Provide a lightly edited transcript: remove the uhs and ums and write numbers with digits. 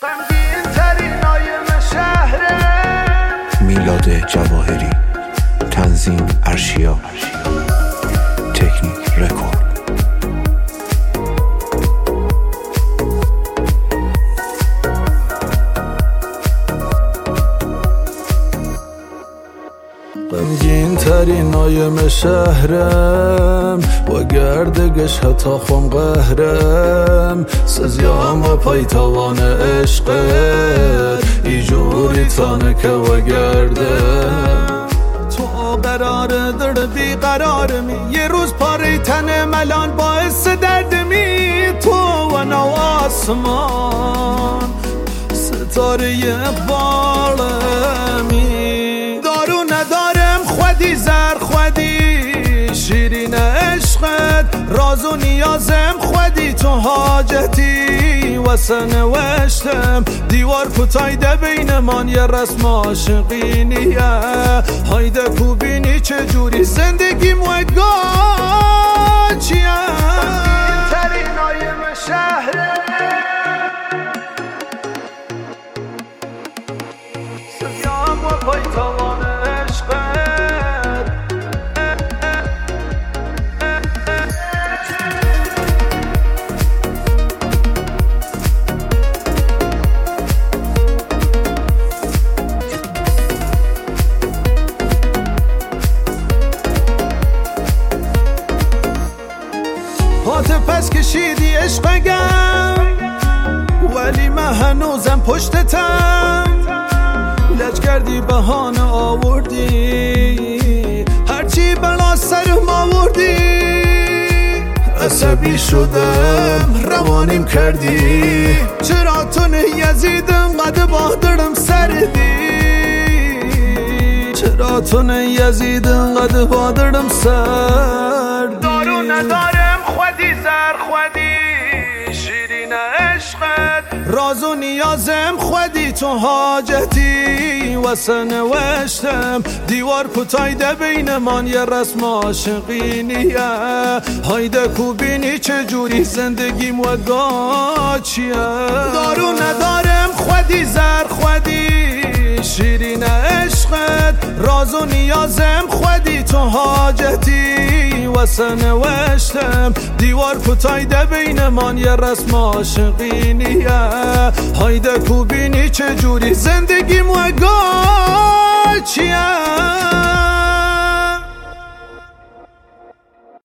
غمگین ترین نایم شهره. میلاد جواهری، تنظیم ارشیا، تکنیک رکورد. غمگین ترین نایم شهرم، با گردگش حتی خم قهرم. سزیام و پای تاوان عشقت، ایجوری تانکه و گردم. تو قرار در بیقرارمی، یه روز پاره تن ملان باعث دردمی. تو و نو آسمان ستاره بالمی. دارو ندارم خودی زر خودی، شیرین عشقت راز و نیازم خودی. تو حاجتی واسه نوشتم، دیوار فتایده بینمان یه رسم عاشقینیه. هایده کوبینی چجوری زندگیم و گاچیه. ترین نایم شهره، سزیام و پای تاوان عشقت. هات پس کشیدی عشقگم، ولی من هنوزم پشتتم. لج کردی بهانه آوردی، هرچی بلا سرم آوردی. عصبی شدم روانیم کردی، چرا تو یزید انقدر بادرم سردی. چرا تو یزید انقدر بادرم سردی. دارو ندارم خودی زر خودی، شیرین عشقت راز و نیازم خودی. تو حاجتی واسه نوشتم، دیوار فتایده بینمان یه رسم عاشقینیه. هایده کوبینی چجوری زندگیم و گاچیه. دارو ندارم خودی زر خودی، شیرین عشقت راز و نیازم خودی. تو حاجتی واسه نوشتم، دیوار فتایده بینمان یه رسم عاشقینیه. هایده کوبینی چجوری زندگیم و گاچیه.